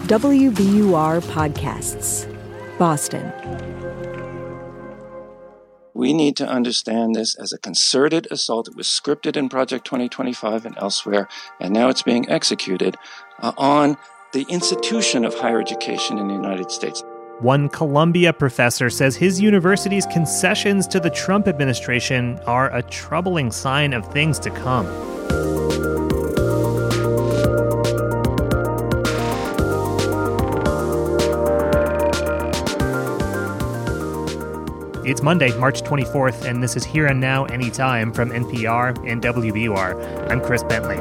WBUR Podcasts, Boston. We need to understand this as a concerted assault. It was scripted in Project 2025 and elsewhere, and now it's being executed on the institution of higher education in the United States. One Columbia professor says his university's concessions to the Trump administration are a troubling sign of things to come. It's Monday, March 24th, and this is Here and Now Anytime from NPR and WBUR. I'm Chris Bentley.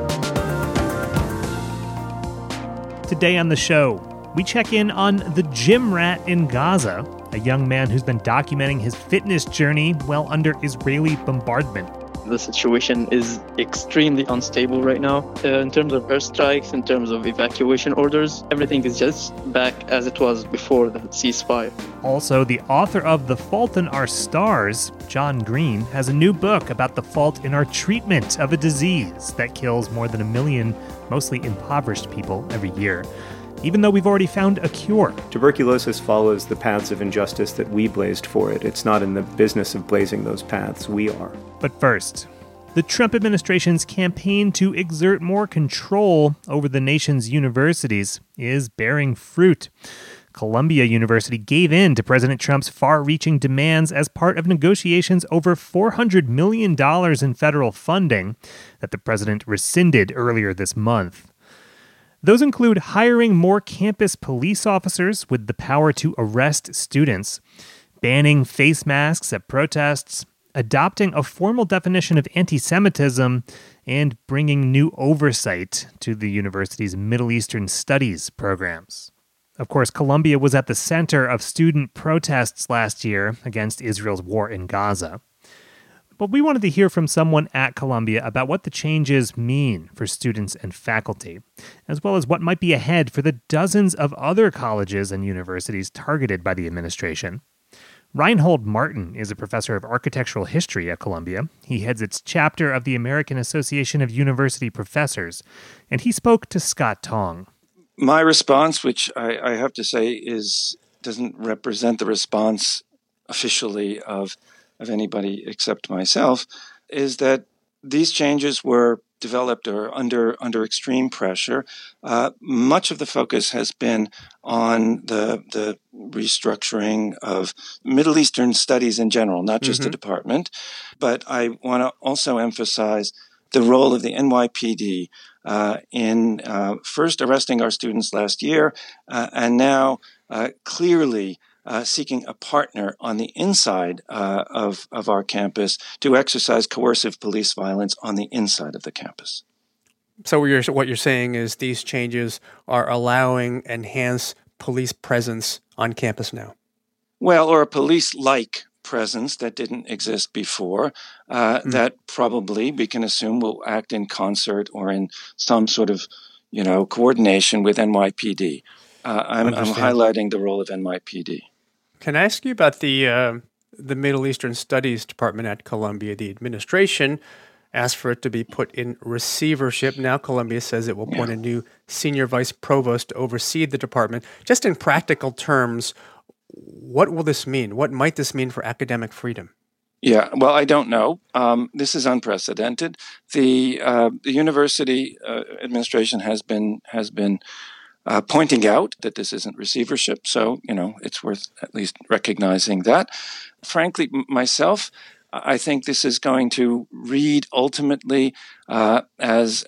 Today on the show, we check in on the gym rat in Gaza, a young man who's been documenting his fitness journey while under Israeli bombardment. The situation is extremely unstable right now. In terms of airstrikes, in terms of evacuation orders, everything is just back as it was before the ceasefire. Also, the author of The Fault in Our Stars, John Green, has a new book about the fault in our treatment of a disease that kills more than 1 million, mostly impoverished people every year, even though we've already found a cure. Tuberculosis follows the paths of injustice that we blazed for it. It's not in the business of blazing those paths. We are. But first, the Trump administration's campaign to exert more control over the nation's universities is bearing fruit. Columbia University gave in to President Trump's far-reaching demands as part of negotiations over $400 million in federal funding that the president rescinded earlier this month. Those include hiring more campus police officers with the power to arrest students, banning face masks at protests, adopting a formal definition of anti-Semitism, and bringing new oversight to the university's Middle Eastern Studies programs. Of course, Columbia was at the center of student protests last year against Israel's war in Gaza. But we wanted to hear from someone at Columbia about what the changes mean for students and faculty, as well as what might be ahead for the dozens of other colleges and universities targeted by the administration. Reinhold Martin is a professor of architectural history at Columbia. He heads its chapter of the American Association of University Professors, and he spoke to Scott Tong. My response, which I have to say doesn't represent the response officially of anybody except myself, is that these changes were developed or under extreme pressure. Much of the focus has been on the restructuring of Middle Eastern studies in general, not just the department. But I want to also emphasize the role of the NYPD in first arresting our students last year and now clearly seeking a partner on the inside of our campus to exercise coercive police violence on the inside of the campus. So what you're saying is these changes are allowing enhanced police presence on campus now? Well, or a police-like presence that didn't exist before, that probably we can assume will act in concert or in some sort of, coordination with NYPD. I'm highlighting the role of NYPD. Can I ask you about the Middle Eastern Studies Department at Columbia? The administration asked for it to be put in receivership. Now Columbia says it will appoint a new senior vice provost to oversee the department. Just in practical terms, what will this mean? What might this mean for academic freedom? Yeah, well, I don't know. This is unprecedented. The university administration has been pointing out that this isn't receivership, so it's worth at least recognizing that. Frankly, myself, I think this is going to read ultimately as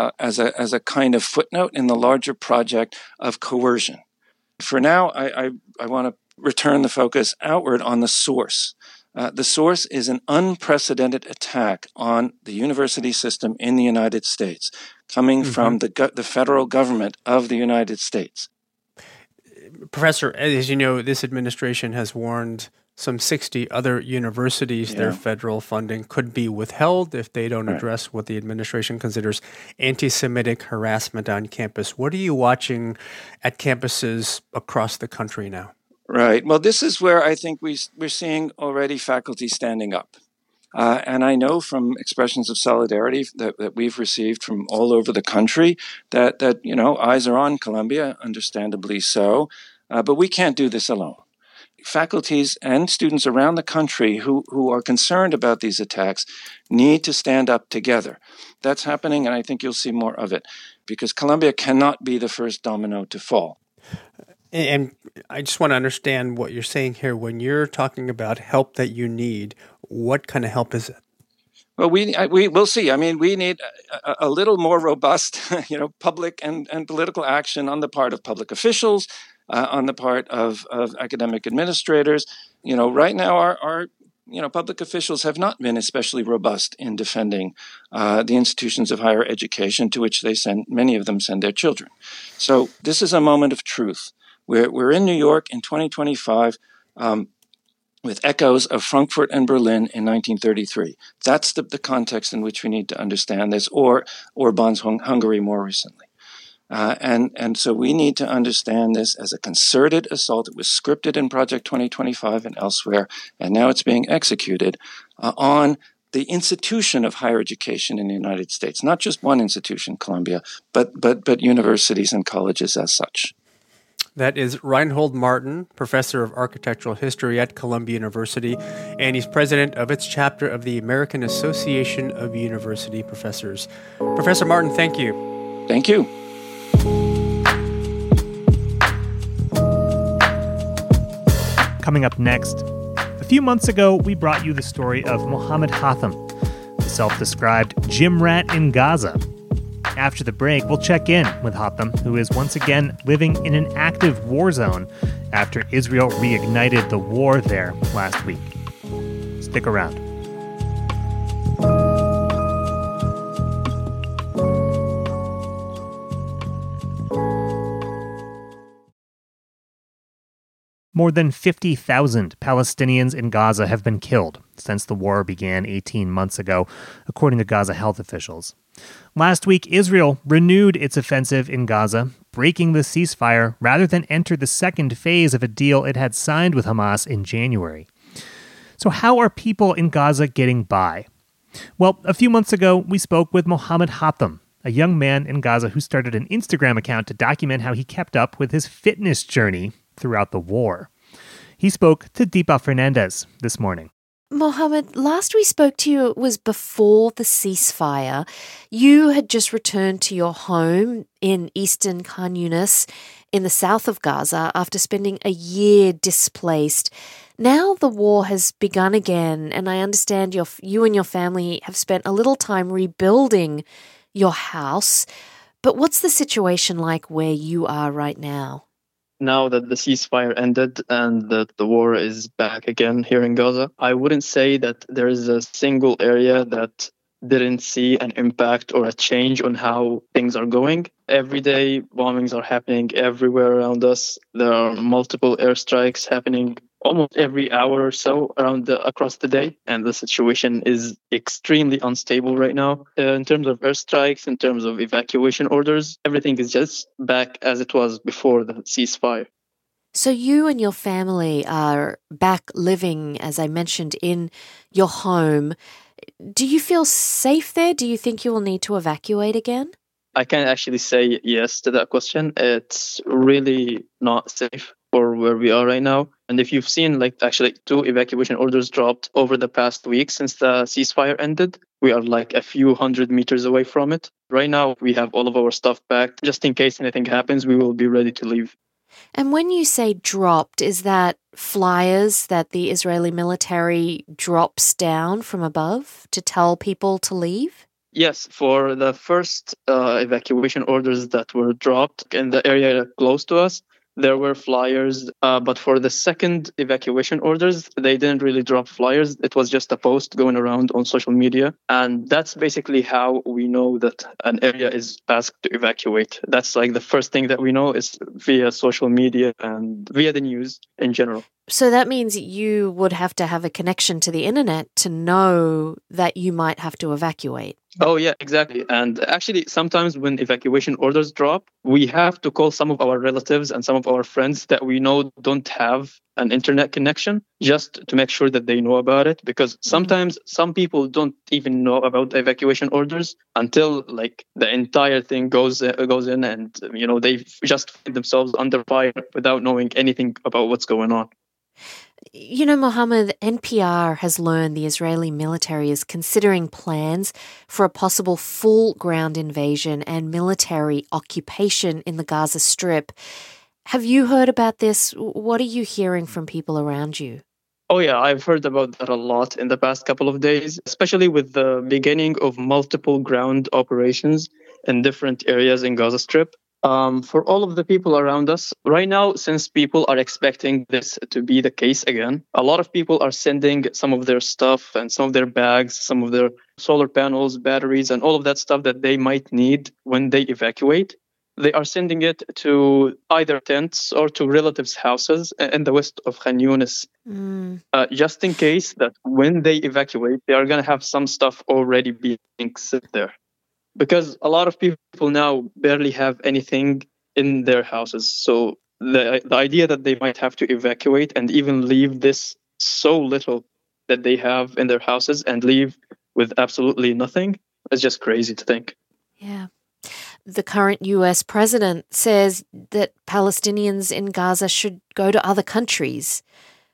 a kind of footnote in the larger project of coercion. For now, I want to return the focus outward on the source. The source is an unprecedented attack on the university system in the United States, coming from the federal government of the United States. Professor, as you know, this administration has warned some 60 other universities their federal funding could be withheld if they don't address what the administration considers anti-Semitic harassment on campus. What are you watching at campuses across the country now? Right. Well, this is where I think we're seeing already faculty standing up. And I know from expressions of solidarity that we've received from all over the country that eyes are on Colombia, understandably so, but we can't do this alone. Faculties and students around the country who are concerned about these attacks need to stand up together. That's happening, and I think you'll see more of it, because Colombia cannot be the first domino to fall. And I just want to understand what you're saying here. When you're talking about help that you need, what kind of help is it? Well, we'll see. I mean, we need a little more robust, public and political action on the part of public officials, on the part of academic administrators. Right now, our public officials have not been especially robust in defending the institutions of higher education to which many of them send their children. So this is a moment of truth. We're in New York in 2025 with echoes of Frankfurt and Berlin in 1933. That's the context in which we need to understand this, or Orban's Hungary more recently. And so we need to understand this as a concerted assault. It was scripted in Project 2025 and elsewhere, and now it's being executed on the institution of higher education in the United States. Not just one institution, Columbia, but universities and colleges as such. That is Reinhold Martin, professor of architectural history at Columbia University, and he's president of its chapter of the American Association of University Professors. Professor Martin, thank you. Thank you. Coming up next, a few months ago, we brought you the story of Mohammed Hatham, the self-described gym rat in Gaza. After the break, we'll check in with Hatham, who is once again living in an active war zone after Israel reignited the war there last week. Stick around. More than 50,000 Palestinians in Gaza have been killed since the war began 18 months ago, according to Gaza health officials. Last week, Israel renewed its offensive in Gaza, breaking the ceasefire rather than enter the second phase of a deal it had signed with Hamas in January. So how are people in Gaza getting by? Well, a few months ago, we spoke with Mohammed Hatham, a young man in Gaza who started an Instagram account to document how he kept up with his fitness journey throughout the war. He spoke to Deepa Fernandez this morning. Mohammed, last we spoke to you, it was before the ceasefire. You had just returned to your home in eastern Khan Yunis in the south of Gaza after spending a year displaced. Now the war has begun again, and I understand you and your family have spent a little time rebuilding your house. But what's the situation like where you are right now? Now that the ceasefire ended and that the war is back again here in Gaza, I wouldn't say that there is a single area that didn't see an impact or a change on how things are going. Every day, bombings are happening everywhere around us. There are multiple airstrikes happening almost every hour or so across the day, and the situation is extremely unstable right now. In terms of airstrikes, in terms of evacuation orders, everything is just back as it was before the ceasefire. So you and your family are back living, as I mentioned, in your home. Do you feel safe there? Do you think you will need to evacuate again? I can actually say yes to that question. It's really not safe for where we are right now. And if you've seen, actually 2 evacuation orders dropped over the past week since the ceasefire ended, we are a few hundred meters away from it. Right now, we have all of our stuff packed. Just in case anything happens, we will be ready to leave. And when you say dropped, is that flyers that the Israeli military drops down from above to tell people to leave? Yes, for the first evacuation orders that were dropped in the area close to us, there were flyers, but for the second evacuation orders, they didn't really drop flyers. It was just a post going around on social media. And that's basically how we know that an area is asked to evacuate. That's the first thing that we know is via social media and via the news in general. So that means you would have to have a connection to the internet to know that you might have to evacuate. Oh, yeah, exactly. And actually, sometimes when evacuation orders drop, we have to call some of our relatives and some of our friends that we know don't have an internet connection just to make sure that they know about it. Because sometimes some people don't even know about evacuation orders until like the entire thing goes in and, they just find themselves under fire without knowing anything about what's going on. Mohammed, NPR has learned the Israeli military is considering plans for a possible full ground invasion and military occupation in the Gaza Strip. Have you heard about this? What are you hearing from people around you? Oh, yeah, I've heard about that a lot in the past couple of days, especially with the beginning of multiple ground operations in different areas in Gaza Strip. For all of the people around us right now, since people are expecting this to be the case again, a lot of people are sending some of their stuff and some of their bags, some of their solar panels, batteries, and all of that stuff that they might need when they evacuate. They are sending it to either tents or to relatives' houses in the west of Khan Yunis, just in case that when they evacuate, they are going to have some stuff already being set there. Because a lot of people now barely have anything in their houses. So the idea that they might have to evacuate and even leave this so little that they have in their houses and leave with absolutely nothing is just crazy to think. Yeah. The current US president says that Palestinians in Gaza should go to other countries.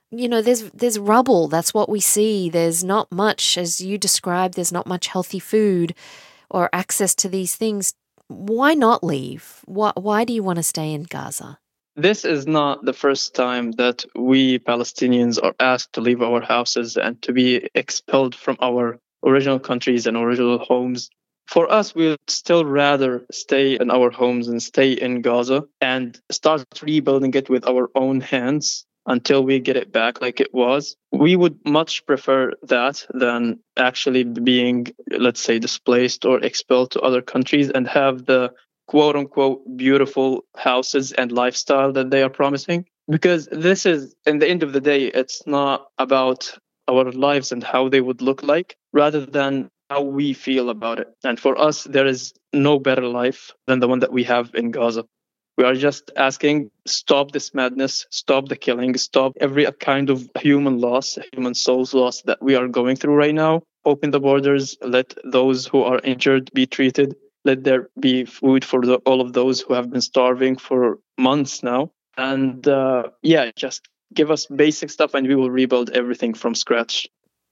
There's rubble. That's what we see. There's not much, as you described, there's not much healthy food or access to these things. Why not leave? Why do you want to stay in Gaza? This is not the first time that we Palestinians are asked to leave our houses and to be expelled from our original countries and original homes. For us, we'd still rather stay in our homes and stay in Gaza and start rebuilding it with our own hands until we get it back like it was. We would much prefer that than actually being, let's say, displaced or expelled to other countries and have the quote-unquote beautiful houses and lifestyle that they are promising. Because this is, in the end of the day, it's not about our lives and how they would look like, rather than how we feel about it. And for us, there is no better life than the one that we have in Gaza. We are just asking, stop this madness, stop the killing, stop every kind of human loss, human souls loss that we are going through right now. Open the borders, let those who are injured be treated. Let there be food for all of those who have been starving for months now. And just give us basic stuff and we will rebuild everything from scratch.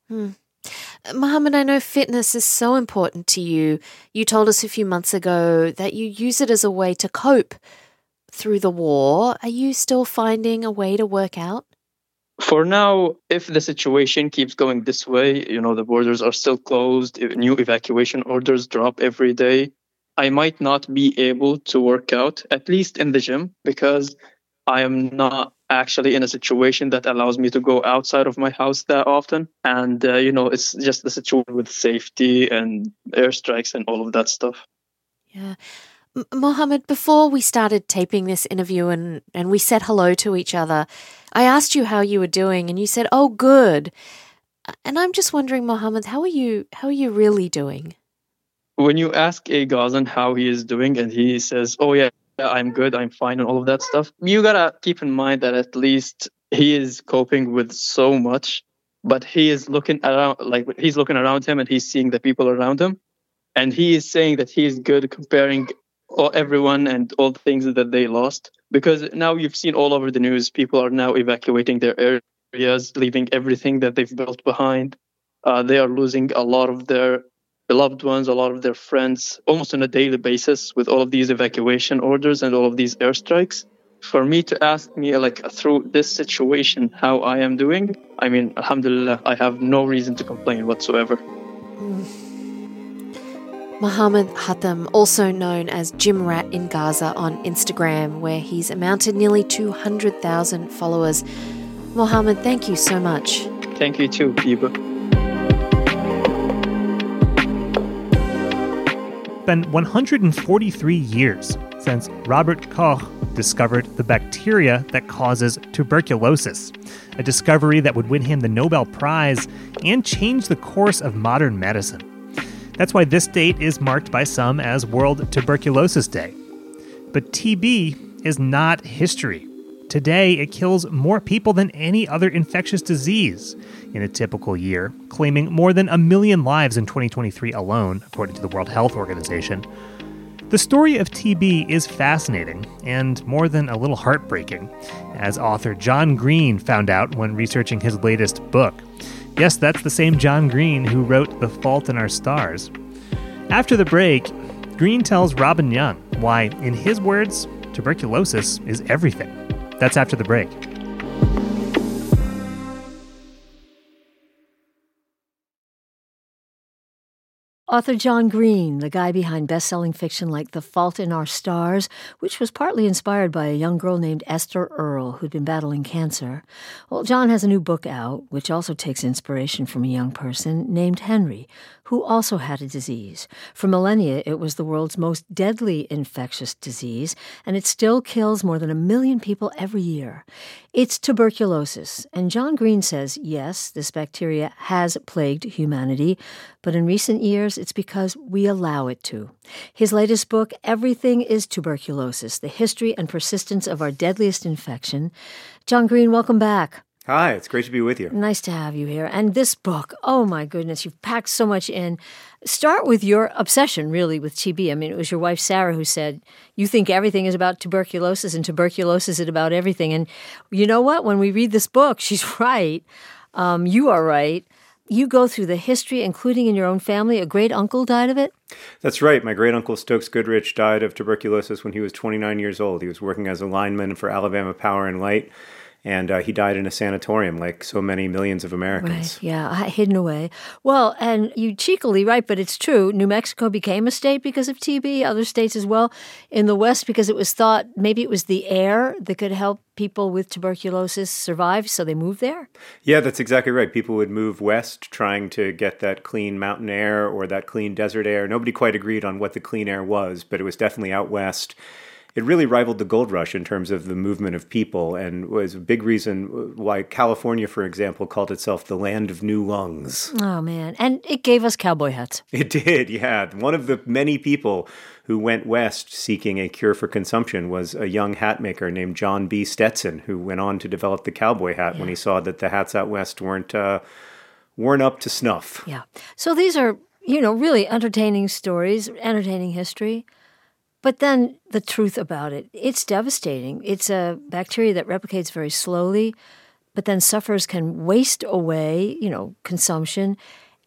Mohammed, I know fitness is so important to you. You told us a few months ago that you use it as a way to cope through the war. Are you still finding a way to work out? For now, if the situation keeps going this way, the borders are still closed, if new evacuation orders drop every day, I might not be able to work out, at least in the gym, because I am not actually in a situation that allows me to go outside of my house that often. And, it's just the situation with safety and airstrikes and all of that stuff. Yeah. Mohammed, before we started taping this interview and we said hello to each other, I asked you how you were doing and you said, "Oh, good." And I'm just wondering, Mohammed, how are you really doing? When you ask a Gazan how he is doing and he says, "Oh, yeah, I'm good, I'm fine," and all of that stuff, you gotta keep in mind that at least he is coping with so much, but he is looking around him and he's seeing the people around him. And he is saying that he is good comparing everyone and all the things that they lost. Because now you've seen all over the news, people are now evacuating their areas, leaving everything that they've built behind. They are losing a lot of their beloved ones, a lot of their friends, almost on a daily basis with all of these evacuation orders and all of these airstrikes. For me to ask me, through this situation, how I am doing, I mean, alhamdulillah, I have no reason to complain whatsoever. Mohammed Hatem, also known as Gym Rat in Gaza on Instagram, where he's amounted nearly 200,000 followers. Mohammed, thank you so much. Thank you too, Biba. It's been 143 years since Robert Koch discovered the bacteria that causes tuberculosis, a discovery that would win him the Nobel Prize and change the course of modern medicine. That's why this date is marked by some as World Tuberculosis Day. But TB is not history. Today, it kills more people than any other infectious disease in a typical year, claiming more than 1 million lives in 2023 alone, according to the World Health Organization. The story of TB is fascinating and more than a little heartbreaking, as author John Green found out when researching his latest book. Yes, that's the same John Green who wrote The Fault in Our Stars. After the break, Green tells Robin Young why, in his words, tuberculosis is everything. That's after the break. Author John Green, the guy behind best-selling fiction like The Fault in Our Stars, which was partly inspired by a young girl named Esther Earl who'd been battling cancer. Well, John has a new book out, which also takes inspiration from a young person named Henry, who also had a disease. For millennia, it was the world's most deadly infectious disease, and it still kills more than 1 million people every year. It's tuberculosis, and John Green says, yes, this bacteria has plagued humanity, but in recent years, it's because we allow it to. His latest book, Everything is Tuberculosis, The History and Persistence of Our Deadliest Infection. John Green, welcome back. Hi, it's great to be with you. Nice to have you here. And this book, oh my goodness, you've packed so much in. Start with your obsession, really, with TB. I mean, it was your wife, Sarah, who said, you think everything is about tuberculosis, and tuberculosis is about everything. And you know what? When we read this book, she's right. You are right. You go through the history, including in your own family. A great uncle died of it? That's right. My great uncle Stokes Goodrich died of tuberculosis when he was 29 years old. He was working as a lineman for Alabama Power and Light. And he died in a sanatorium like so many millions of Americans. Right, yeah, hidden away. Well, and you cheekily, right, but it's true. New Mexico became a state because of TB, other states as well. In the West, because it was thought maybe it was the air that could help people with tuberculosis survive, so they moved there? Yeah, that's exactly right. People would move west trying to get that clean mountain air or that clean desert air. Nobody quite agreed on what the clean air was, but it was definitely out west. It really rivaled the gold rush in terms of the movement of people and was a big reason why California, for example, called itself the land of new lungs. Oh, man. And it gave us cowboy hats. It did, yeah. One of the many people who went west seeking a cure for consumption was a young hat maker named John B. Stetson, who went on to develop the cowboy hat when he saw that the hats out west weren't up to snuff. Yeah. So these are, really entertaining stories, entertaining history. But then the truth about it, it's devastating. It's a bacteria that replicates very slowly, but then sufferers can waste away, consumption,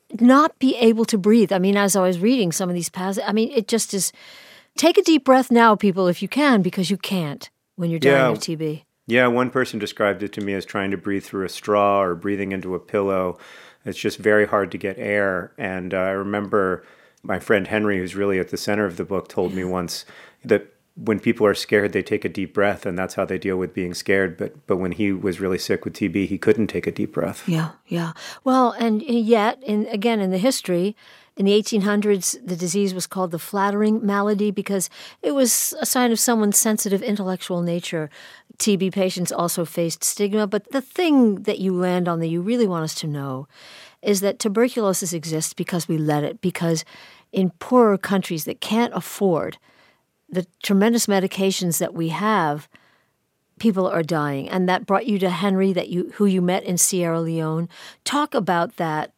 not be able to breathe. I mean, as I was reading some of these passages, it just is, take a deep breath now, people, if you can, because you can't when you're dying of TB. Yeah, one person described it to me as trying to breathe through a straw or breathing into a pillow. It's just very hard to get air. And I remember my friend Henry, who's really at the center of the book, told me once that when people are scared, they take a deep breath, and that's how they deal with being scared. But when he was really sick with TB, he couldn't take a deep breath. Yeah. Well, and yet, in the history, in the 1800s, the disease was called the flattering malady because it was a sign of someone's sensitive intellectual nature. TB patients also faced stigma. But the thing that you land on that you really want us to know is that tuberculosis exists because we let it, because in poorer countries that can't afford the tremendous medications that we have, people are dying. And that brought you to Henry, who you met in Sierra Leone. Talk about that,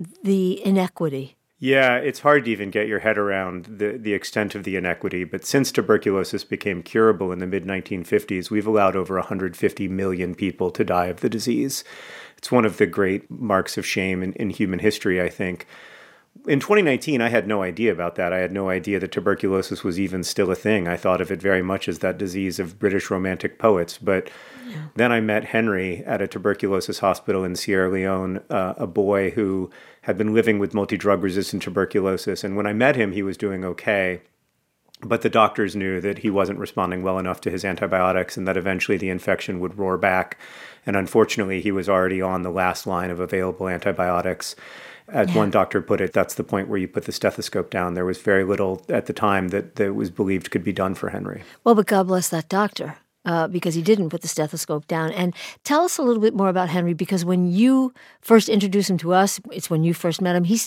the inequity. Yeah, it's hard to even get your head around the extent of the inequity. But since tuberculosis became curable in the mid-1950s, we've allowed over 150 million people to die of the disease. It's one of the great marks of shame in human history, I think. In 2019, I had no idea about that. I had no idea that tuberculosis was even still a thing. I thought of it very much as that disease of British Romantic poets. But then I met Henry at a tuberculosis hospital in Sierra Leone, a boy who had been living with multi-drug-resistant tuberculosis. And when I met him, he was doing okay. But the doctors knew that he wasn't responding well enough to his antibiotics and that eventually the infection would roar back. And unfortunately, he was already on the last line of available antibiotics. As one doctor put it, that's the point where you put the stethoscope down. There was very little at the time that was believed could be done for Henry. Well, but God bless that doctor, because he didn't put the stethoscope down. And tell us a little bit more about Henry, because when you first introduced him to us, it's when you first met him,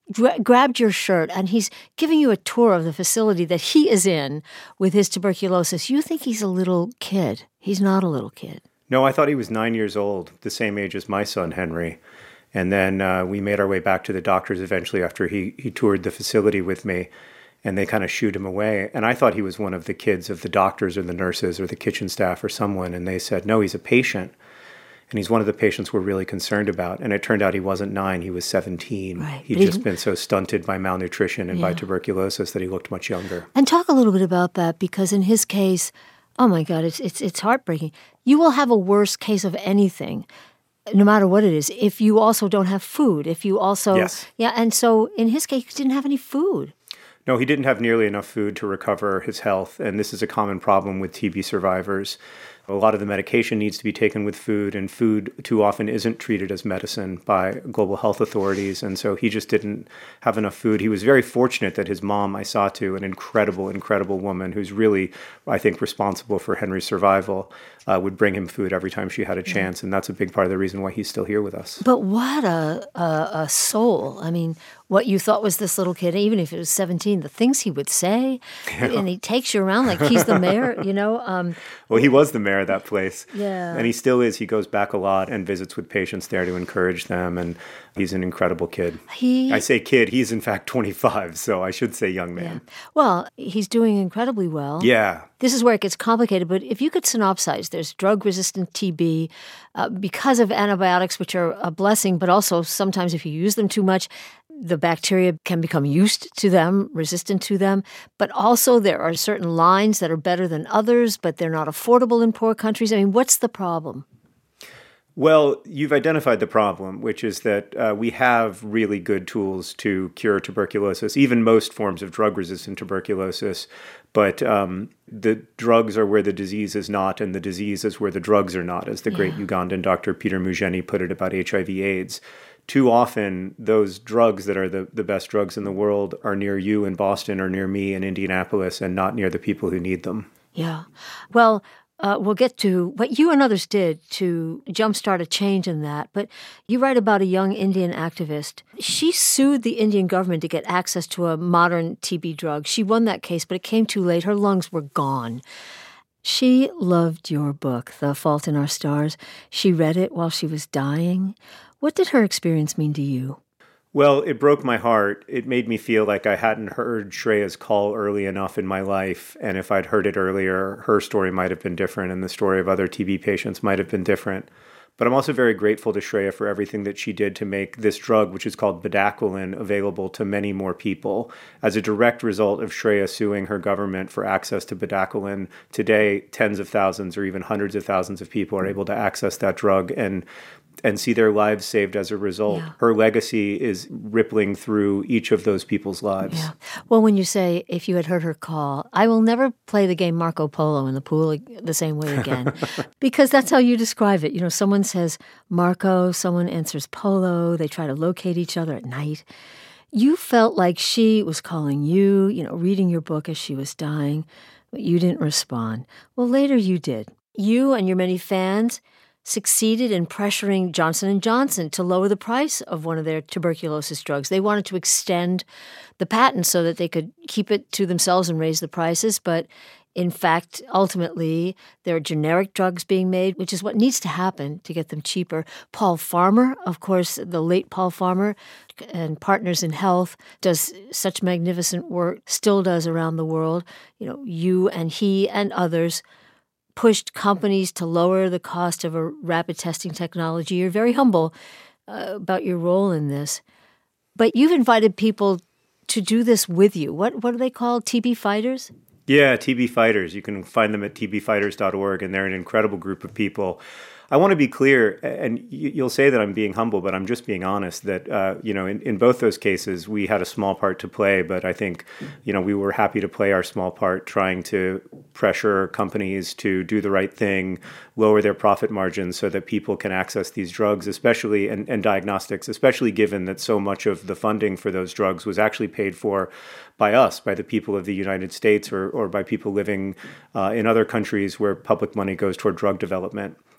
grabbed your shirt and he's giving you a tour of the facility that he is in with his tuberculosis, you think he's a little kid. He's not a little kid. No, I thought he was 9 years old, the same age as my son, Henry. And then we made our way back to the doctors eventually after he toured the facility with me, and they kind of shooed him away. And I thought he was one of the kids of the doctors or the nurses or the kitchen staff or someone, and they said, no, he's a patient. And he's one of the patients we're really concerned about. And it turned out he wasn't 9, he was 17. Right. He'd just been so stunted by malnutrition and by tuberculosis that he looked much younger. And talk a little bit about that, because in his case, oh my God, it's heartbreaking. You will have a worse case of anything, no matter what it is, if you also don't have food, if you also... Yes. Yeah, and so in his case, he didn't have any food. No, he didn't have nearly enough food to recover his health, and this is a common problem with TB survivors. A lot of the medication needs to be taken with food, and food too often isn't treated as medicine by global health authorities, and so he just didn't have enough food. He was very fortunate that his mom, Aissatou, an incredible, incredible woman who's really, I think, responsible for Henry's survival, would bring him food every time she had a chance, and that's a big part of the reason why he's still here with us. But what a soul. I mean, what you thought was this little kid, even if it was 17, the things he would say, and he takes you around like he's the mayor, you know. Well, he was the mayor of that place. Yeah. And he still is. He goes back a lot and visits with patients there to encourage them, and he's an incredible kid. I say kid, he's in fact 25, so I should say young man. Yeah. Well, he's doing incredibly well. Yeah. This is where it gets complicated, but if you could synopsize, there's drug-resistant TB because of antibiotics, which are a blessing, but also sometimes if you use them too much, the bacteria can become used to them, resistant to them. But also there are certain lines that are better than others, but they're not affordable in poor countries. I mean, what's the problem? Well, you've identified the problem, which is that we have really good tools to cure tuberculosis, even most forms of drug-resistant tuberculosis. But the drugs are where the disease is not, and the disease is where the drugs are not, as the great Ugandan Dr. Peter Mugeni put it about HIV/AIDS. Too often, those drugs that are the best drugs in the world are near you in Boston or near me in Indianapolis and not near the people who need them. Yeah. Well, we'll get to what you and others did to jumpstart a change in that. But you write about a young Indian activist. She sued the Indian government to get access to a modern TB drug. She won that case, but it came too late. Her lungs were gone. She loved your book, The Fault in Our Stars. She read it while she was dying. What did her experience mean to you? Well, it broke my heart. It made me feel like I hadn't heard Shreya's call early enough in my life. And if I'd heard it earlier, her story might have been different and the story of other TB patients might have been different. But I'm also very grateful to Shreya for everything that she did to make this drug, which is called bedaquiline, available to many more people. As a direct result of Shreya suing her government for access to bedaquiline, today tens of thousands or even hundreds of thousands of people are able to access that drug and see their lives saved as a result. Yeah. Her legacy is rippling through each of those people's lives. Yeah. Well, when you say, if you had heard her call, I will never play the game Marco Polo in the pool the same way again. Because that's how you describe it. You know, someone says Marco, someone answers Polo, they try to locate each other at night. You felt like she was calling you, you know, reading your book as she was dying, but you didn't respond. Well, later you did. You and your many fans succeeded in pressuring Johnson & Johnson to lower the price of one of their tuberculosis drugs. They wanted to extend the patent so that they could keep it to themselves and raise the prices, but in fact, ultimately, there are generic drugs being made, which is what needs to happen to get them cheaper. Paul Farmer, of course, the late Paul Farmer, and Partners in Health, does such magnificent work, still does around the world. You know, you and he and others pushed companies to lower the cost of a rapid testing technology. You're very humble about your role in this. But you've invited people to do this with you. What are they called? TB Fighters? Yeah, TB Fighters. You can find them at tbfighters.org, and they're an incredible group of people. I want to be clear, and you'll say that I'm being humble, but I'm just being honest that, in both those cases, we had a small part to play, but I think, we were happy to play our small part trying to pressure companies to do the right thing, lower their profit margins so that people can access these drugs, especially, and diagnostics, especially given that so much of the funding for those drugs was actually paid for by us, by the people of the United States or by people living in other countries where public money goes toward drug development.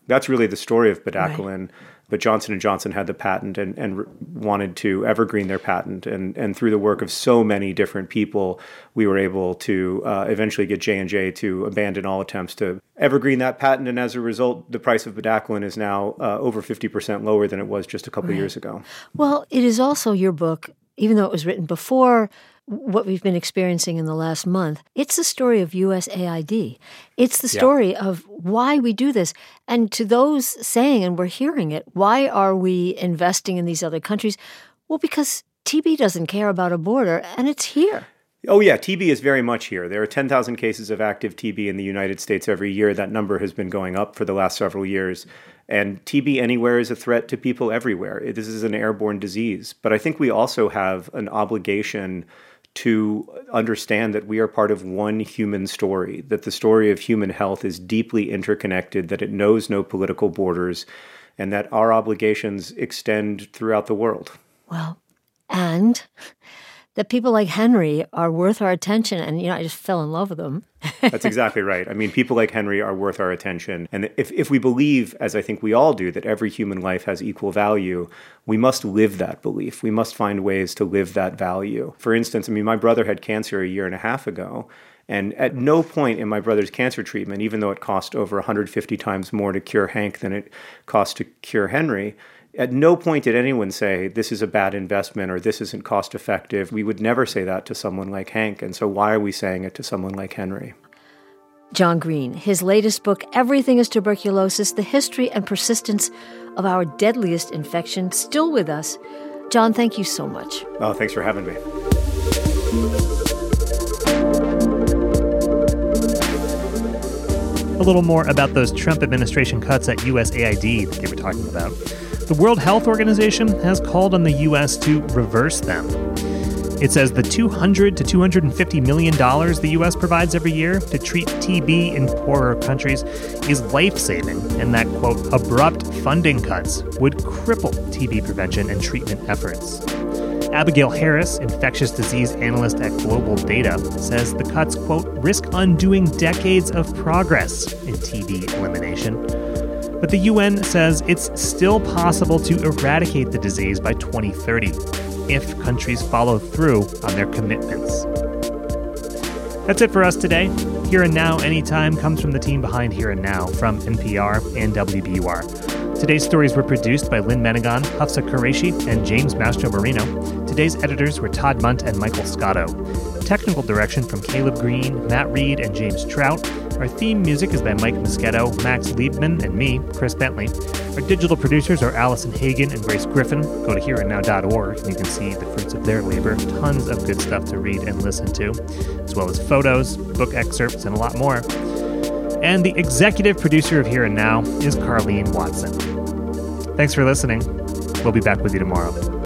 That's really the story of bedaquiline. Right. But Johnson & Johnson had the patent and wanted to evergreen their patent. And through the work of so many different people, we were able to eventually get J&J to abandon all attempts to evergreen that patent. And as a result, the price of bedaquiline is now over 50% lower than it was just a couple of years ago. Well, it is also your book, even though it was written before what we've been experiencing in the last month. It's the story of USAID. It's the story of why we do this. And to those saying, and we're hearing it, why are we investing in these other countries? Well, because TB doesn't care about a border, and it's here. Oh, yeah, TB is very much here. There are 10,000 cases of active TB in the United States every year. That number has been going up for the last several years. And TB anywhere is a threat to people everywhere. This is an airborne disease. But I think we also have an obligation to understand that we are part of one human story, that the story of human health is deeply interconnected, that it knows no political borders, and that our obligations extend throughout the world. Well, and that people like Henry are worth our attention. And, I just fell in love with him. That's exactly right. I mean, people like Henry are worth our attention. And if we believe, as I think we all do, that every human life has equal value, we must live that belief. We must find ways to live that value. For instance, my brother had cancer a year and a half ago. And at no point in my brother's cancer treatment, even though it cost over 150 times more to cure Hank than it cost to cure Henry, at no point did anyone say, this is a bad investment or this isn't cost effective. We would never say that to someone like Hank. And so why are we saying it to someone like Henry? John Green, his latest book, Everything is Tuberculosis, The History and Persistence of Our Deadliest Infection, still with us. John, thank you so much. Oh, thanks for having me. A little more about those Trump administration cuts at USAID that they were talking about. The World Health Organization has called on the U.S. to reverse them. It says the $200 to $250 million the U.S. provides every year to treat TB in poorer countries is life-saving, and that, quote, abrupt funding cuts would cripple TB prevention and treatment efforts. Abigail Harris, infectious disease analyst at Global Data, says the cuts, quote, risk undoing decades of progress in TB elimination. But the UN says it's still possible to eradicate the disease by 2030 if countries follow through on their commitments. That's it for us today. Here and Now Anytime comes from the team behind Here and Now from NPR and WBUR. Today's stories were produced by Lynn Menegon, Hafsa Qureshi, and James Mastromarino. Today's editors were Todd Munt and Michael Scotto. Technical direction from Caleb Green, Matt Reed, and James Trout. Our theme music is by Mike Moschetto, Max Liebman, and me, Chris Bentley. Our digital producers are Allison Hagen and Grace Griffin. Go to hereandnow.org and you can see the fruits of their labor. Tons of good stuff to read and listen to, as well as photos, book excerpts, and a lot more. And the executive producer of Here and Now is Carlene Watson. Thanks for listening. We'll be back with you tomorrow.